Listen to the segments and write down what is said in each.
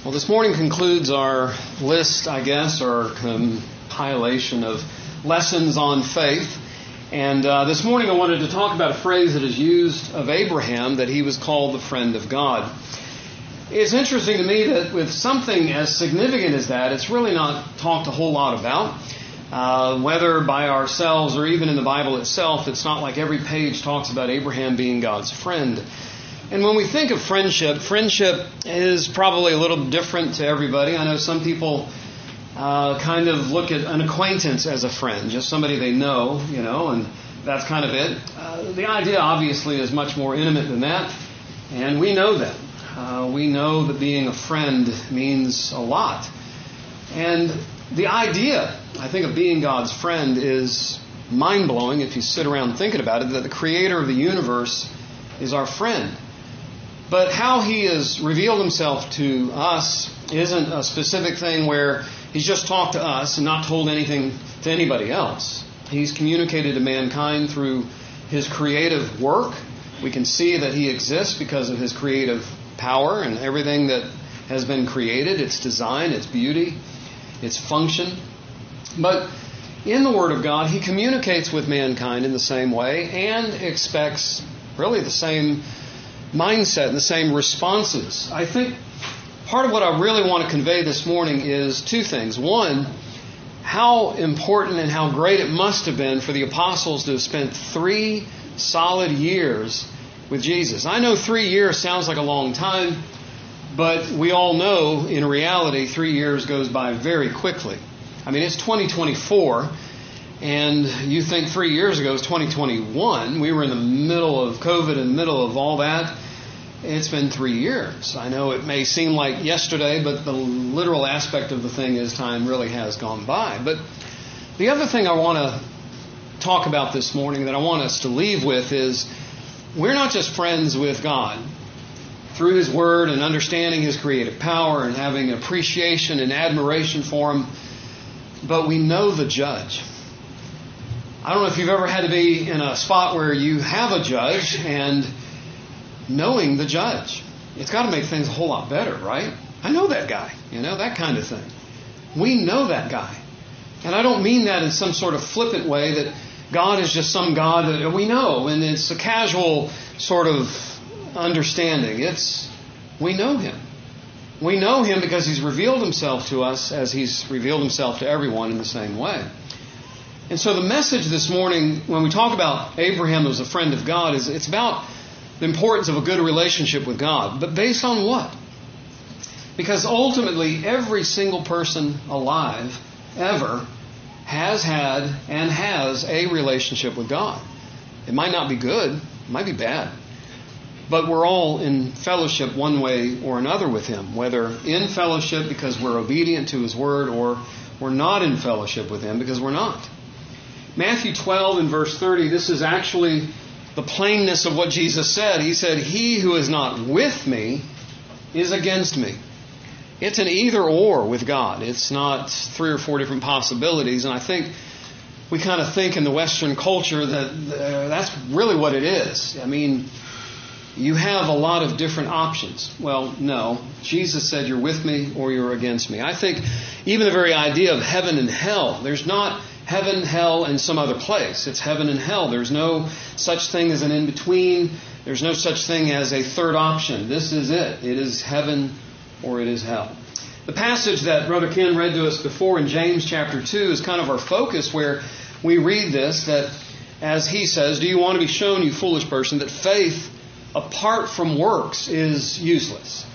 Well, this morning concludes our list, I guess, or compilation of lessons on faith. And this morning I wanted to talk about a phrase that is used of Abraham, that he was called the friend of God. It's interesting to me that with something as significant as that, it's really not talked a whole lot about. Whether by ourselves or even in the Bible itself, it's not like every page talks about Abraham being God's friend. And when we think of friendship is probably a little different to everybody. I know some people kind of look at an acquaintance as a friend, just somebody they know, and that's kind of it. The idea obviously is much more intimate than that, and we know that. We know that being a friend means a lot. And the idea, I think, of being God's friend is mind-blowing if you sit around thinking about it, that the creator of the universe is our friend. But how he has revealed himself to us isn't a specific thing where he's just talked to us and not told anything to anybody else. He's communicated to mankind through his creative work. We can see that he exists because of his creative power and everything that has been created, its design, its beauty, its function. But in the Word of God, he communicates with mankind in the same way and expects really the same mindset and the same responses. I think part of what I really want to convey this morning is two things. One, how important and how great it must have been for the apostles to have spent 3 solid years with Jesus. I know 3 years sounds like a long time, but we all know in reality 3 years goes by very quickly. I mean, it's 2024, and you think 3 years ago was 2021. We were in the middle of COVID and middle of all that. It's been 3 years. I know it may seem like yesterday, but the literal aspect of the thing is time really has gone by. But the other thing I want to talk about this morning that I want us to leave with is we're not just friends with God through His Word and understanding His creative power and having appreciation and admiration for Him, but we know the judge. I don't know if you've ever had to be in a spot where you have a judge and knowing the judge. It's got to make things a whole lot better, right? I know that guy, that kind of thing. We know that guy. And I don't mean that in some sort of flippant way that God is just some God that we know and it's a casual sort of understanding. We know Him. We know Him because He's revealed Himself to us as He's revealed Himself to everyone in the same way. And so the message this morning, when we talk about Abraham as a friend of God, is it's about the importance of a good relationship with God. But based on what? Because ultimately, every single person alive ever has had and has a relationship with God. It might not be good. It might be bad. But we're all in fellowship one way or another with Him, whether in fellowship because we're obedient to His Word or we're not in fellowship with Him because we're not. Matthew 12 and verse 30, this is actually the plainness of what Jesus said. He said, "He who is not with me is against me." It's an either or with God. It's not 3 or 4 different possibilities. And I think we kind of think in the Western culture that that's really what it is. I mean, you have a lot of different options. Well, no. Jesus said you're with me or you're against me. I think even the very idea of heaven and hell, there's not heaven, hell, and some other place. It's heaven and hell. There's no such thing as an in-between. There's no such thing as a third option. This is it. It is heaven or it is hell. The passage that Brother Ken read to us before in James chapter 2 is kind of our focus, where we read this, that as he says, "Do you want to be shown, you foolish person, that faith apart from works is useless?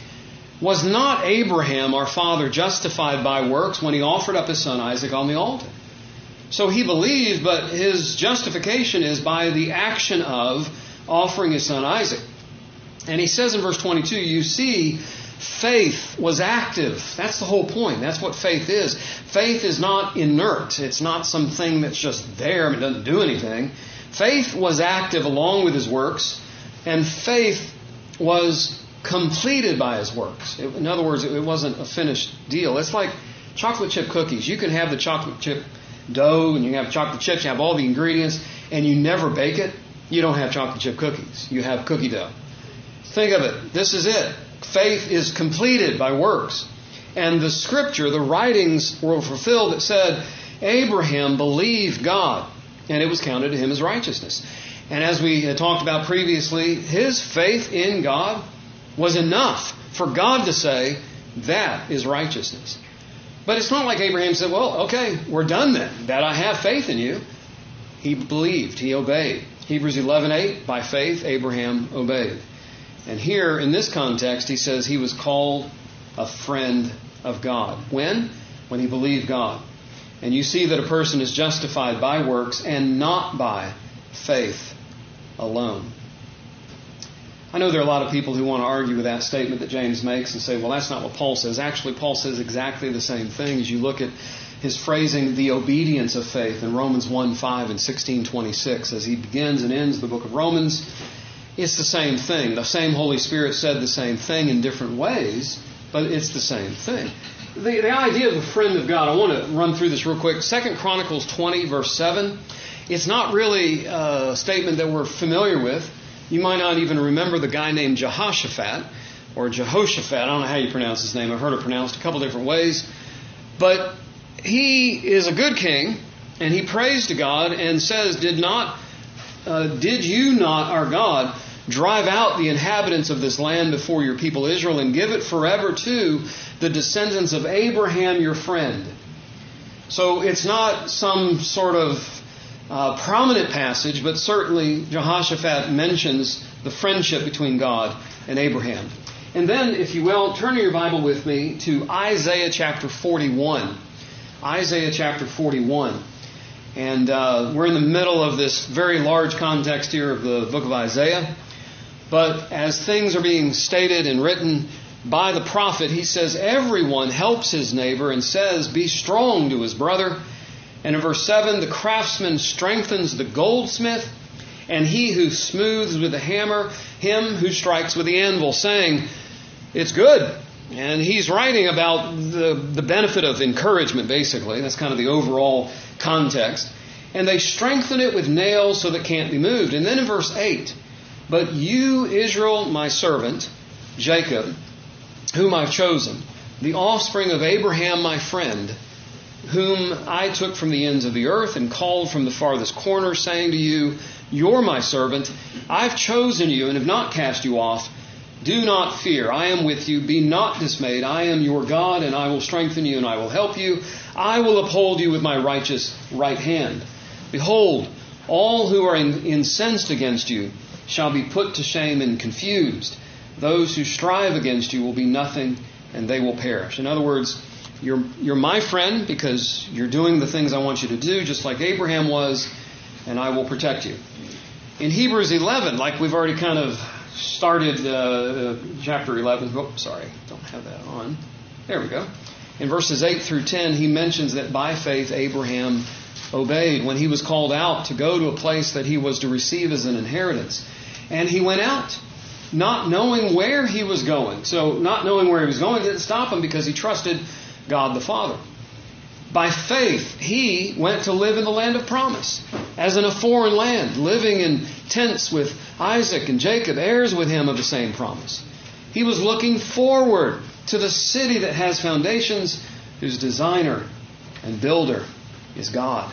Was not Abraham, our father, justified by works when he offered up his son Isaac on the altar?" So he believed, but his justification is by the action of offering his son Isaac. And he says in verse 22, you see, faith was active. That's the whole point. That's what faith is. Faith is not inert. It's not something that's just there and it doesn't do anything. Faith was active along with his works, and faith was completed by his works. In other words, it wasn't a finished deal. It's like chocolate chip cookies. You can have the chocolate chip dough and you have chocolate chips, you have all the ingredients, and you never bake it. You don't have chocolate chip cookies. You have cookie dough. Think of it. This is it. faith is completed by works. And the scripture, the writings were fulfilled that said, Abraham believed God, and it was counted to him as righteousness. And as we had talked about previously, his faith in God was enough for God to say, that is righteousness. But it's not like Abraham said, well, okay, we're done then, that I have faith in you. He believed, he obeyed. Hebrews 11:8, by faith Abraham obeyed. And here in this context he says he was called a friend of God. When? When he believed God. And you see that a person is justified by works and not by faith alone. I know there are a lot of people who want to argue with that statement that James makes and say, well, that's not what Paul says. Actually, Paul says exactly the same thing as you look at his phrasing, the obedience of faith, in Romans 1:5 and 16:26. As he begins and ends the book of Romans, it's the same thing. The same Holy Spirit said the same thing in different ways, but it's the same thing. The idea of a friend of God, I want to run through this real quick. 2 Chronicles 20, verse 7. It's not really a statement that we're familiar with. You might not even remember the guy named Jehoshaphat, or Jehoshaphat. I don't know how you pronounce his name. I've heard it pronounced a couple different ways. But he is a good king, and he prays to God and says, Did you not, our God, drive out the inhabitants of this land before your people Israel and give it forever to the descendants of Abraham your friend? So it's not some sort of prominent passage, but certainly Jehoshaphat mentions the friendship between God and Abraham. And then, if you will, turn your Bible with me to Isaiah chapter 41. Isaiah chapter 41. And we're in the middle of this very large context here of the book of Isaiah. But as things are being stated and written by the prophet, he says, everyone helps his neighbor and says, be strong to his brother. And in verse 7, the craftsman strengthens the goldsmith, and he who smooths with the hammer, him who strikes with the anvil, saying, it's good. And he's writing about the benefit of encouragement, basically. That's kind of the overall context. And they strengthen it with nails so that it can't be moved. And then in verse 8, but you, Israel, my servant, Jacob, whom I've chosen, the offspring of Abraham, my friend, whom I took from the ends of the earth and called from the farthest corner, saying to you, you're my servant. I've chosen you and have not cast you off. Do not fear. I am with you. Be not dismayed. I am your God, and I will strengthen you, and I will help you. I will uphold you with my righteous right hand. Behold, all who are incensed against you shall be put to shame and confused. Those who strive against you will be nothing, and they will perish. In other words, you're my friend because you're doing the things I want you to do, just like Abraham was, and I will protect you. In Hebrews 11, like we've already kind of started chapter 11. Oh, sorry, don't have that on. There we go. In verses 8 through 10, he mentions that by faith Abraham obeyed when he was called out to go to a place that he was to receive as an inheritance. And he went out, not knowing where he was going. So not knowing where he was going didn't stop him because he trusted God the Father. By faith, he went to live in the land of promise, as in a foreign land, living in tents with Isaac and Jacob, heirs with him of the same promise. He was looking forward to the city that has foundations, whose designer and builder is God.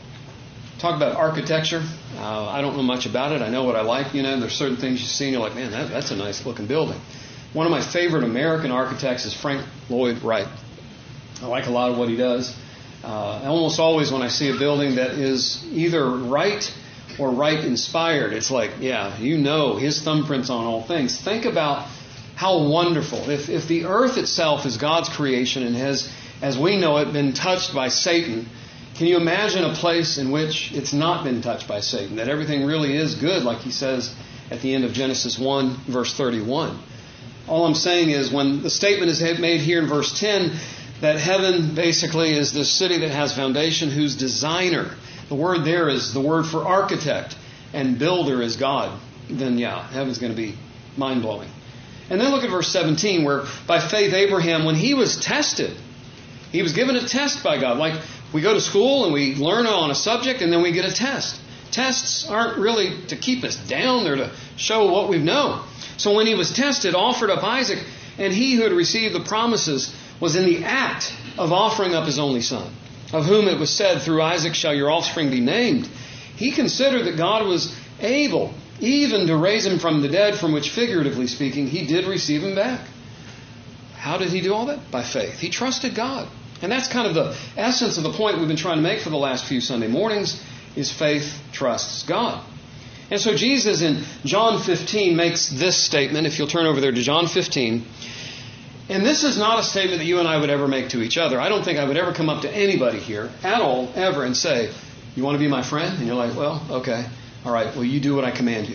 Talk about architecture. I don't know much about it. I know what I like. There's certain things you see and you're like, man, that's a nice looking building. One of my favorite American architects is Frank Lloyd Wright. I like a lot of what he does. Almost always when I see a building that is either Wright or Wright inspired, it's like, yeah, his thumbprint's on all things. Think about how wonderful. If the earth itself is God's creation and has, as we know it, been touched by Satan, can you imagine a place in which it's not been touched by Satan, that everything really is good, like he says at the end of Genesis 1, verse 31. All I'm saying is when the statement is made here in verse 10, that heaven basically is this city that has foundation, whose designer, the word there is the word for architect, and builder is God, then heaven's going to be mind-blowing. And then look at verse 17, where by faith Abraham, when he was tested, he was given a test by God. Like we go to school and we learn on a subject and then we get a test. Tests aren't really to keep us down, they're to show what we've known. So when he was tested, offered up Isaac, And he who had received the promises was in the act of offering up his only son, of whom it was said, through Isaac shall your offspring be named. He considered that God was able even to raise him from the dead, from which, figuratively speaking, he did receive him back. How did he do all that? By faith. He trusted God. And that's kind of the essence of the point we've been trying to make for the last few Sunday mornings, is faith trusts God. And so Jesus in John 15 makes this statement, if you'll turn over there to John 15. And this is not a statement that you and I would ever make to each other. I don't think I would ever come up to anybody here at all, ever, and say, you want to be my friend? And you're like, well, okay. All right, well, you do what I command you.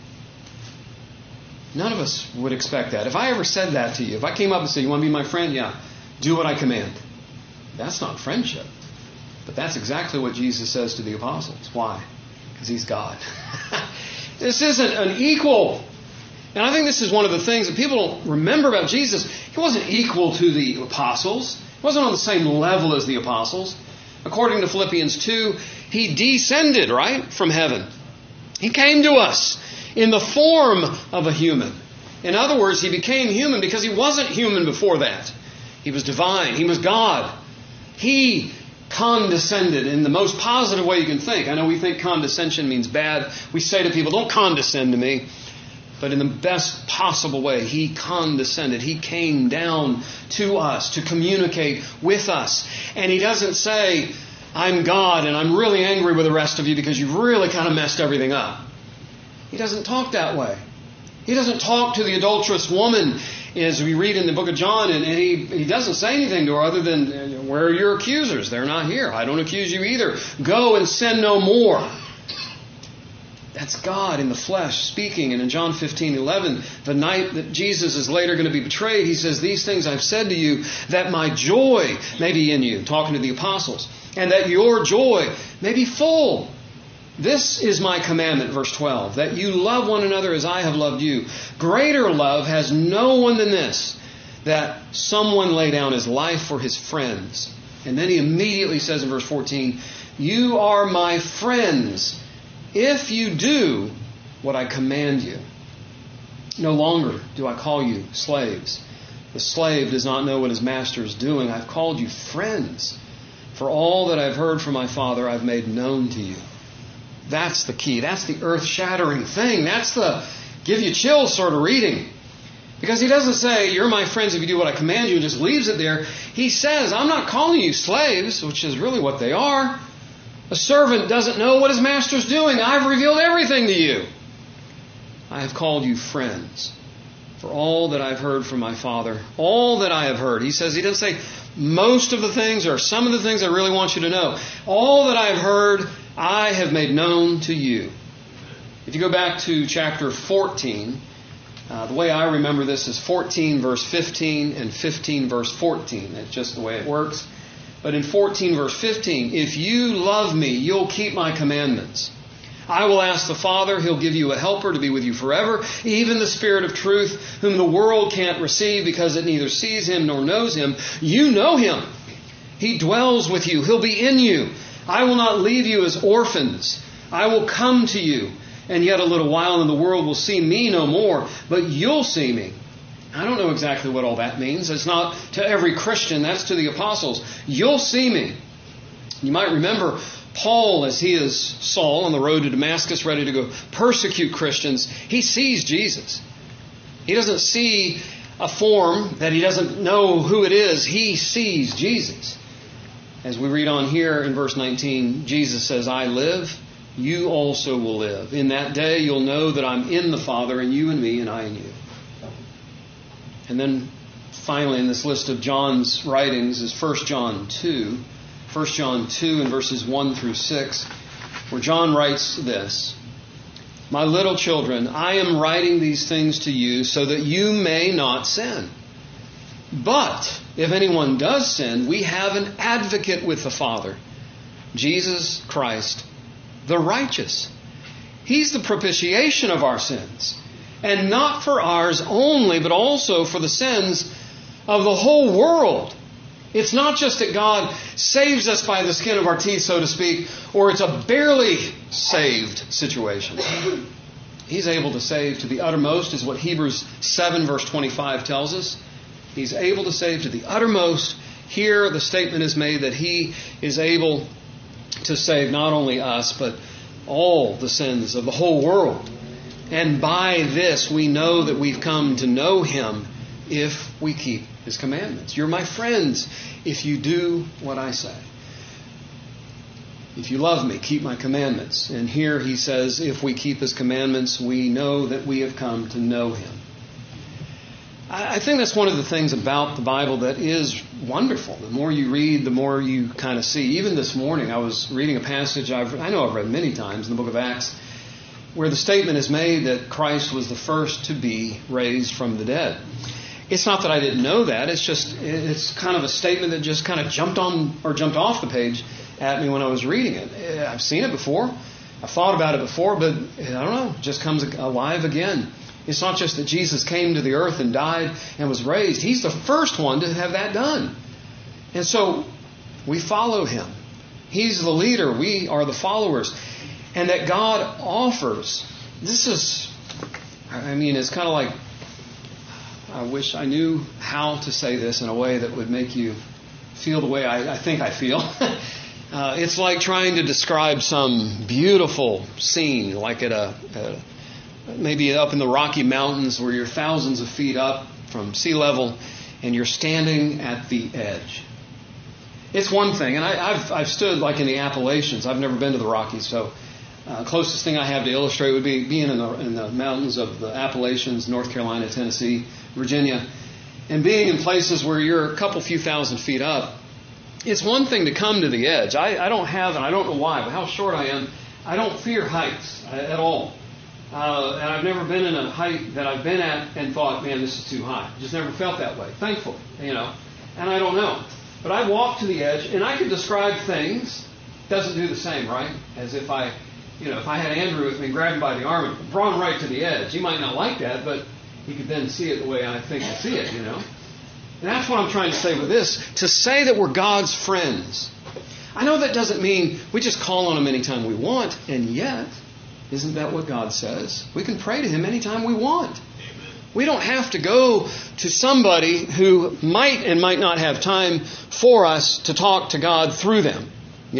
None of us would expect that. If I ever said that to you, if I came up and said, you want to be my friend? Yeah, do what I command. That's not friendship. But that's exactly what Jesus says to the apostles. Why? Because he's God. This isn't an equal. And I think this is one of the things that people don't remember about Jesus. He wasn't equal to the apostles. He wasn't on the same level as the apostles. According to Philippians 2, he descended, right, from heaven. He came to us in the form of a human. In other words, he became human because he wasn't human before that. He was divine. He was God. He condescended in the most positive way you can think. I know we think condescension means bad. We say to people, don't condescend to me. But in the best possible way, he condescended. He came down to us to communicate with us. And he doesn't say, I'm God and I'm really angry with the rest of you because you've really kind of messed everything up. He doesn't talk that way. He doesn't talk to the adulterous woman as we read in the book of John, and he doesn't say anything to her other than, where are your accusers? They're not here. I don't accuse you either. Go and sin no more. That's God in the flesh speaking. And in John 15:11, the night that Jesus is later going to be betrayed, he says, these things I've said to you, that my joy may be in you, talking to the apostles, and that your joy may be full. This is my commandment, verse 12, that you love one another as I have loved you. Greater love has no one than this, that someone lay down his life for his friends. And then he immediately says in verse 14, you are my friends if you do what I command you. No longer do I call you slaves. The slave does not know what his master is doing. I've called you friends. For all that I've heard from my Father, I've made known to you. That's the key. That's the earth-shattering thing. That's the give you chills sort of reading. Because he doesn't say, you're my friends if you do what I command you, and just leaves it there. He says, I'm not calling you slaves, which is really what they are. A servant doesn't know what his master's doing. I've revealed everything to you. I have called you friends. For all that I've heard from my Father, all that I have heard. He says, he doesn't say most of the things or some of the things I really want you to know. All that I have heard, I have made known to you. If you go back to chapter 14, the way I remember this is 14 verse 15 and 15 verse 14. That's just the way it works. But in 14 verse 15, if you love me, you'll keep my commandments. I will ask the Father, He'll give you a helper to be with you forever, even the Spirit of truth, whom the world can't receive because it neither sees Him nor knows Him. You know Him. He dwells with you. He'll be in you. I will not leave you as orphans. I will come to you. And yet a little while and the world will see me no more, but you'll see me. I don't know exactly what all that means. It's not to every Christian. That's to the apostles. You'll see me. You might remember Paul, as he is Saul on the road to Damascus, ready to go persecute Christians. He sees Jesus. He doesn't see a form that he doesn't know who it is. He sees Jesus. As we read on here in verse 19, Jesus says, I live, you also will live. In that day you'll know that I'm in the Father, and you in me, and I in you. And then finally in this list of John's writings is 1 John 2. 1 John 2 in verses 1 through 6, where John writes this, My little children, I am writing these things to you so that you may not sin. But if anyone does sin, we have an advocate with the Father, Jesus Christ, the righteous. He's the propitiation of our sins, and not for ours only, but also for the sins of the whole world. It's not just that God saves us by the skin of our teeth, so to speak, or it's a barely saved situation. He's able to save to the uttermost, is what Hebrews 7 verse 25 tells us. He's able to save to the uttermost. Here the statement is made that He is able to save not only us, but all the sins of the whole world. And by this we know that we've come to know Him if we keep His commandments. You're my friends if you do what I say. If you love me, keep my commandments. And here He says, if we keep His commandments, we know that we have come to know Him. I think that's one of the things about the Bible that is wonderful. The more you read, the more you kind of see. Even this morning, I was reading a passage I know I've read many times in the book of Acts, where the statement is made that Christ was the first to be raised from the dead. It's not that I didn't know that. It's kind of a statement that just kind of jumped off the page at me when I was reading it. I've seen it before. I've thought about it before, but I don't know, it just comes alive again. It's not just that Jesus came to the earth and died and was raised. He's the first one to have that done. And so we follow Him. He's the leader. We are the followers. And that God offers, it's kind of like, I wish I knew how to say this in a way that would make you feel the way I think I feel. It's like trying to describe some beautiful scene, like maybe up in the Rocky Mountains where you're thousands of feet up from sea level and you're standing at the edge. It's one thing, and I've stood like in the Appalachians. I've never been to the Rockies, so closest thing I have to illustrate would be being in the mountains of the Appalachians, North Carolina, Tennessee, Virginia, and being in places where you're a couple few thousand feet up. It's one thing to come to the edge. I don't have, and I don't know why, but how short I am, I don't fear heights at all. And I've never been in a height that I've been at and thought, man, this is too high. Just never felt that way, thankfully, And I don't know. But I walk to the edge, and I can describe things. Doesn't do the same, right? As if I had Andrew with me, grabbed him by the arm and brought him right to the edge. He might not like that, but he could then see it the way I think I see it, And that's what I'm trying to say with this. To say that we're God's friends. I know that doesn't mean we just call on Him anytime we want, and yet, isn't that what God says? We can pray to Him anytime we want. Amen. We don't have to go to somebody who might and might not have time for us to talk to God through them.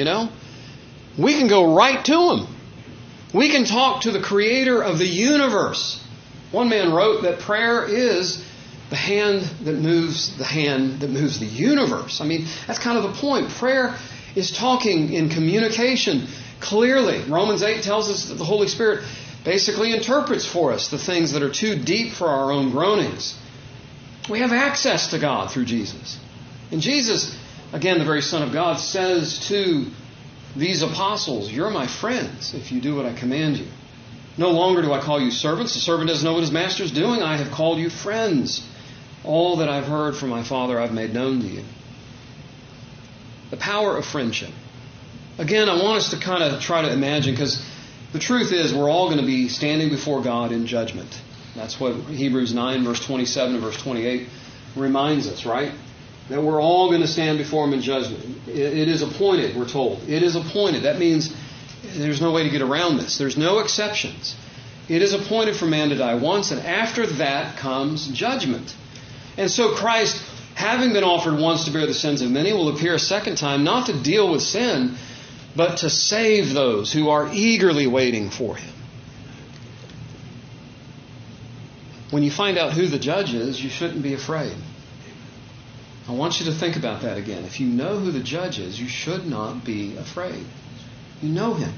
We can go right to Him. We can talk to the Creator of the universe. One man wrote that prayer is the hand that moves the universe. That's kind of the point. Prayer is talking in communication clearly. Romans 8 tells us that the Holy Spirit basically interprets for us the things that are too deep for our own groanings. We have access to God through Jesus. And Jesus, again, the very Son of God, says to these apostles, you're my friends if you do what I command you. No longer do I call you servants. The servant doesn't know what his master is doing. I have called you friends. All that I've heard from my Father I've made known to you. The power of friendship. Again, I want us to kind of try to imagine, because the truth is we're all going to be standing before God in judgment. That's what Hebrews 9, verse 27 and verse 28 reminds us, right? That we're all going to stand before Him in judgment. It is appointed, we're told. It is appointed. That means there's no way to get around this. There's no exceptions. It is appointed for man to die once, and after that comes judgment. And so Christ, having been offered once to bear the sins of many, will appear a second time, not to deal with sin, but to save those who are eagerly waiting for Him. When you find out who the judge is, you shouldn't be afraid. I want you to think about that again. If you know who the judge is, you should not be afraid. You know Him.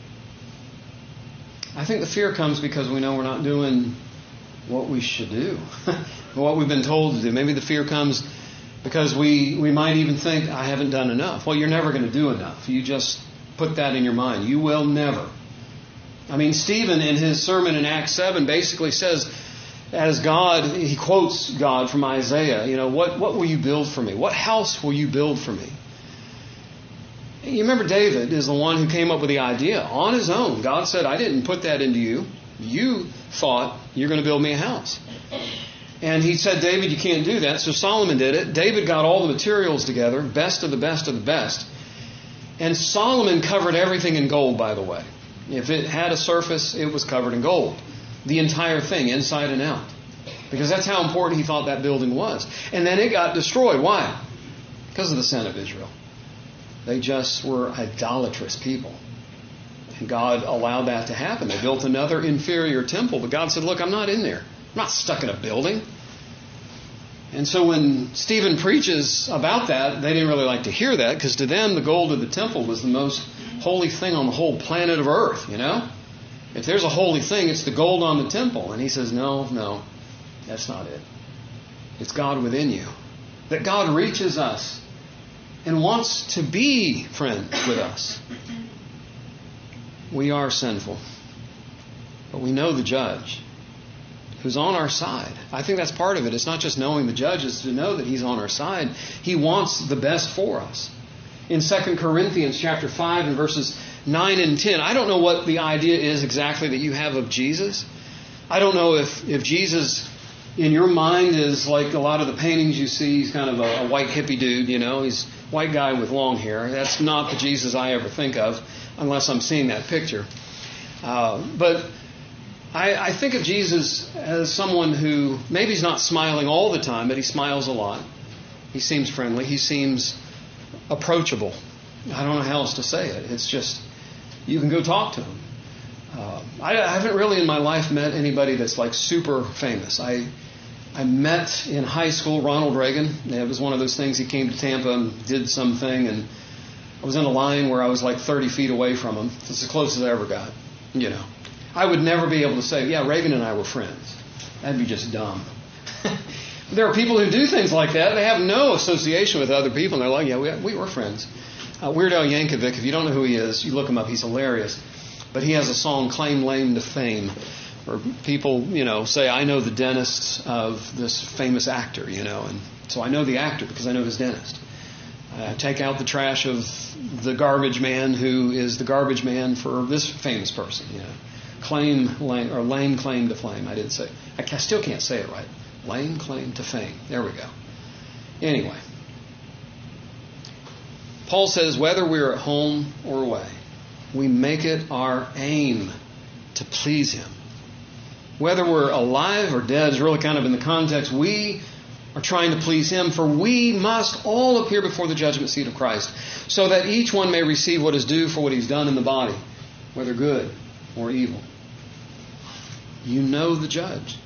I think the fear comes because we know we're not doing what we should do, what we've been told to do. Maybe the fear comes because we might even think, I haven't done enough. Well, you're never going to do enough. You just put that in your mind. You will never. Stephen in his sermon in Acts 7 basically says, as God, he quotes God from Isaiah, what will you build for me? What house will you build for me? You remember David is the one who came up with the idea on his own. God said, I didn't put that into you. You thought you're going to build me a house. And he said, David, you can't do that. So Solomon did it. David got all the materials together, best of the best of the best. And Solomon covered everything in gold, by the way. If it had a surface, it was covered in gold. The entire thing, inside and out. Because that's how important he thought that building was. And then it got destroyed. Why? Because of the sin of Israel. They just were idolatrous people. And God allowed that to happen. They built another inferior temple. But God said, look, I'm not in there. I'm not stuck in a building. And so when Stephen preaches about that, they didn't really like to hear that, because to them the gold of the temple was the most holy thing on the whole planet of earth, you know? If there's a holy thing, it's the gold on the temple. And he says, no, that's not it. It's God within you. That God reaches us and wants to be friend with us. We are sinful, but we know the judge who's on our side. I think that's part of it. It's not just knowing the judge, it's to know that he's on our side. He wants the best for us. In 2 Corinthians chapter 5 and verses 9 and 10, I don't know what the idea is exactly that you have of Jesus. I don't know if Jesus in your mind is like a lot of the paintings you see. He's kind of a white hippie dude, you know. He's a white guy with long hair. That's not the Jesus I ever think of unless I'm seeing that picture. But I think of Jesus as someone who maybe he's not smiling all the time, but he smiles a lot. He seems friendly. He seems approachable. I don't know how else to say it. It's just, you can go talk to him. I haven't really in my life met anybody that's like super famous. I met in high school Ronald Reagan. It was one of those things. He came to Tampa and did something, and I was in a line where I was like 30 feet away from him. It's as close as I ever got, you know. I would never be able to say, yeah, Reagan and I were friends. That'd be just dumb. There are people who do things like that. They have no association with other people, and they're like, yeah, we were friends. Weird Al Yankovic, if you don't know who he is, you look him up. He's hilarious. But he has a song, Claim Lame to Fame, where people, you know, say, I know the dentist of this famous actor, you know, and so I know the actor because I know his dentist. Take out the trash of the garbage man who is the garbage man for this famous person, you know. Claim lame, or lame claim to fame. I didn't say. I still can't say it right. Lame claim to fame. There we go. Anyway, Paul says whether we're at home or away, we make it our aim to please Him. Whether we're alive or dead is really kind of in the context. We are trying to please Him, for we must all appear before the judgment seat of Christ, so that each one may receive what is due for what he's done in the body, whether good or evil. You know the judge.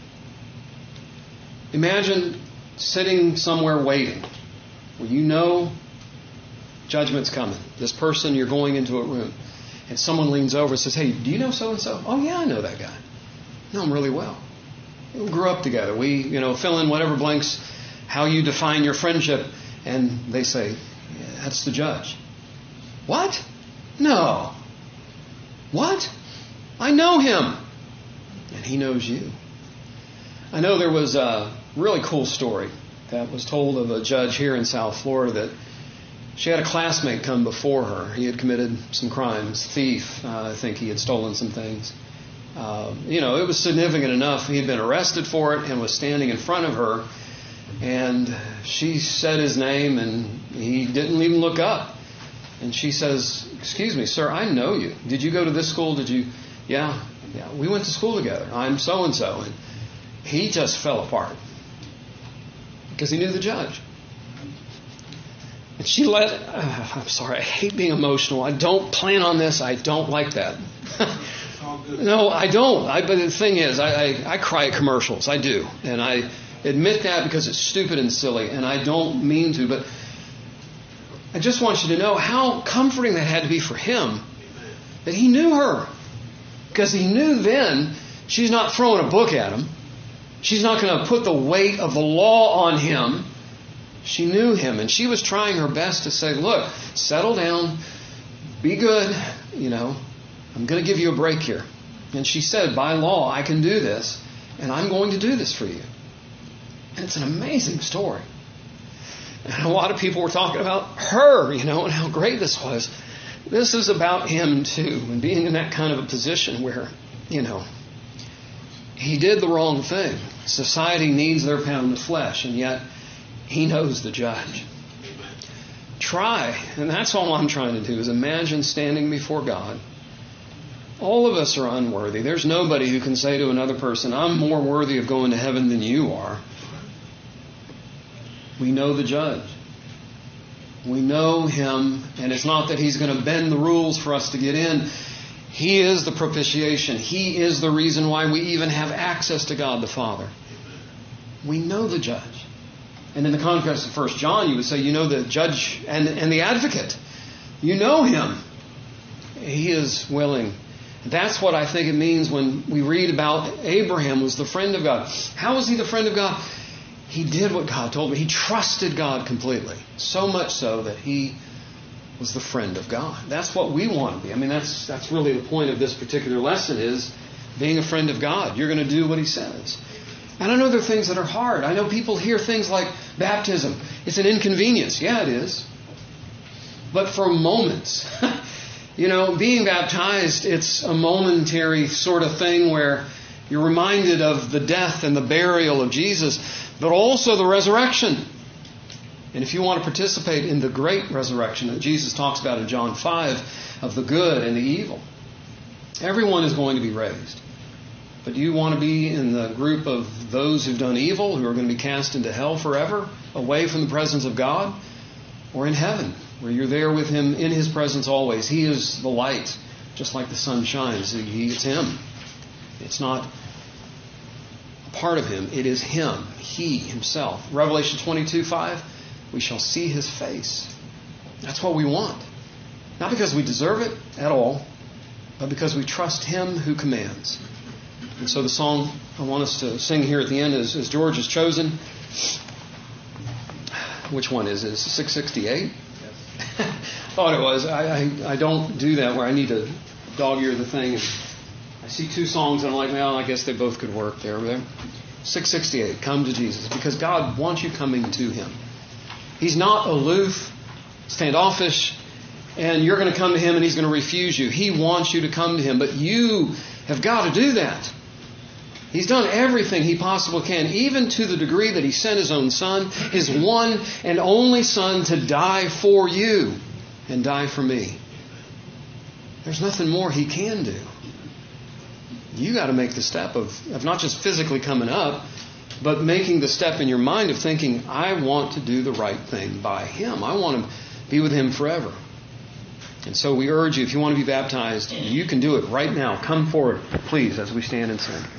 Imagine sitting somewhere waiting, where you know judgment's coming. This person, you're going into a room, and someone leans over and says, hey, do you know so-and-so? Oh, yeah, I know that guy. I know him really well. We grew up together. We, you know, fill in whatever blanks, how you define your friendship, and they say, yeah, that's the judge. What? No. What? I know him. And he knows you. I know there was a really cool story that was told of a judge here in South Florida that she had a classmate come before her. He had committed some crimes, thief. I think he had stolen some things. You know, it was significant enough. He had been arrested for it and was standing in front of her. And she said his name, and he didn't even look up. And she says, excuse me, sir, I know you. Did you go to this school? Did you? Yeah, we went to school together. I'm so-and-so. And he just fell apart because he knew the judge. And she I'm sorry, I hate being emotional. I don't plan on this. I don't like that. No, I don't. But the thing is, I cry at commercials. I do. And I admit that because it's stupid and silly, and I don't mean to. But I just want you to know how comforting that had to be for him, that he knew her. Because he knew then she's not throwing a book at him. She's not going to put the weight of the law on him. She knew him, and she was trying her best to say, look, settle down, be good, you know, I'm going to give you a break here. And she said, by law, I can do this, and I'm going to do this for you. And it's an amazing story. And a lot of people were talking about her, you know, and how great this was. This is about him too, and being in that kind of a position where, you know, he did the wrong thing. Society needs their pound of flesh, and yet he knows the judge. Try, and that's all I'm trying to do, is imagine standing before God All of us are unworthy. There's nobody who can say to another person, I'm more worthy of going to heaven than you are. We know the judge. We know him, and it's not that he's going to bend the rules for us to get in. He is the propitiation. He is the reason why we even have access to God the Father. We know the judge. And in the context of 1 John, you would say, you know the judge and the advocate. You know him. He is willing. That's what I think it means when we read about Abraham was the friend of God. How was he the friend of God? He did what God told him. He trusted God completely. So much so that he was the friend of God. That's what we want to be. I mean, that's really the point of this particular lesson is being a friend of God. You're going to do what he says. And I know there are things that are hard. I know people hear things like baptism. It's an inconvenience. Yeah, it is. But for moments, being baptized, it's a momentary sort of thing where you're reminded of the death and the burial of Jesus, but also the resurrection. And if you want to participate in the great resurrection that Jesus talks about in John 5 of the good and the evil, everyone is going to be raised. But do you want to be in the group of those who've done evil, who are going to be cast into hell forever, away from the presence of God, or in heaven, where you're there with him in his presence always? He is the light, just like the sun shines. It's him. It's not a part of him. It is him, he himself. Revelation 22:5, we shall see his face. That's what we want. Not because we deserve it at all, but because we trust him who commands. And so the song I want us to sing here at the end is George has chosen. Which one is it? Is it 668? Yes. Thought it was. I don't do that where I need to dog-ear the thing. And I see two songs and I'm like, well, I guess they both could work there. 668, come to Jesus. Because God wants you coming to him. He's not aloof, standoffish, and you're going to come to him and he's going to refuse you. He wants you to come to him, but you have got to do that. He's done everything he possibly can, even to the degree that he sent his own son, his one and only son, to die for you and die for me. There's nothing more he can do. You got to make the step of not just physically coming up, but making the step in your mind of thinking, I want to do the right thing by him. I want to be with him forever. And so we urge you, if you want to be baptized, you can do it right now. Come forward, please, as we stand and sing.